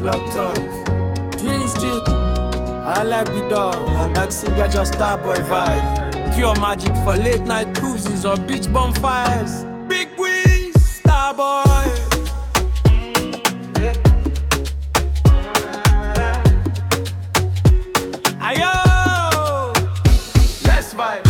locked up. Twin still, I like the dog. Like singer just Starboy vibe. Pure magic for late night cruises or beach bonfires. Big Wiz, Starboy. Ayo, let's vibe.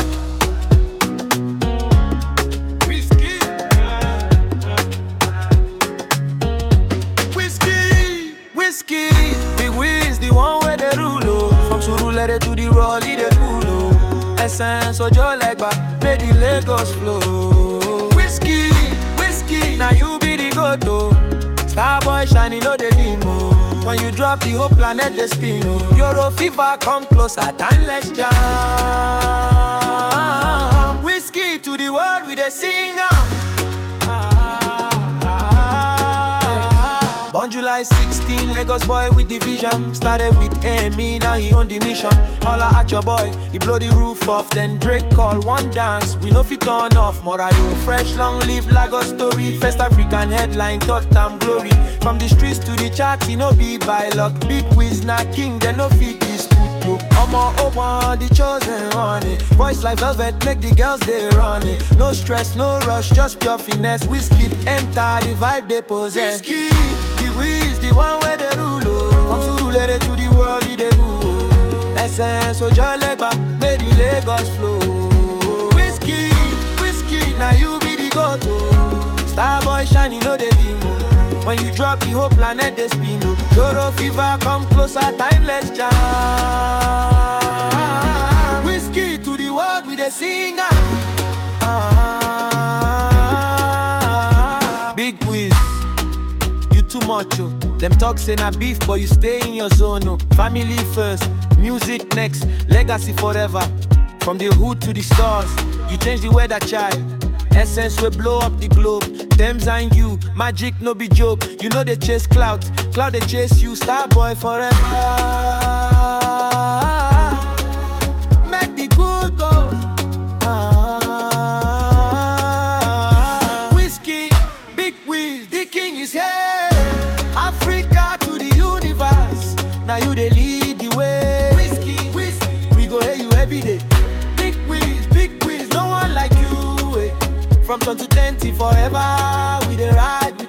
Whiskey, Big Wiz, the one where they rule, oh. From Surulere to the Rolly, they cool, oh. Essence, Ojo Legba, made the Lagos flow. Whiskey, now you be the go-to. Starboy shining, no the limo. When you drop the whole planet, they spin, oh. Euro fever, come closer, time let's jam. Whiskey to the world, we they sing out. On July 16, Lagos boy with the vision. Started with Amy, now he on the mission. Holla at your boy, he blow the roof off. Then Drake call one dance, we no fit turn off. Morayo, fresh, long live Lagos story. First African headline, third time glory. From the streets to the charts, he no be by luck. Big Wiz, na king, they no fit this studio. Omo Oman, the chosen one. Voice like velvet, make the girls they run it. No stress, no rush, just pure finesse. Whiskey, enter the vibe they possess. Whiskey, the Wiz, the one where they rule, oh. From Surulere to the world, they go. Essence, Ojo Legba, made the Lagos flow. Whiskey, now you be the go-to. Starboy shining, no they limo. When you drop the whole planet, they spin, oh. Euro fever, come closer, time let's jam. Whiskey to the world, we they sing. Big Wiz, you too much, oh. Them talk say na beef, but you stay in your zone, oh. Family first, music next, legacy forever. From the hood to the stars, you change the weather, child. Essence will blow up the globe. Thames and you, magic no be joke. You know they chase clout, cloud they chase you. Starboy forever. Make the good go. Whiskey, Big Wiz, the king is here. Africa to the universe. Now you they lead the way. Whiskey, we go hear you every day. Big Wiz, no one like you. From 20 to 20 forever, we the ride.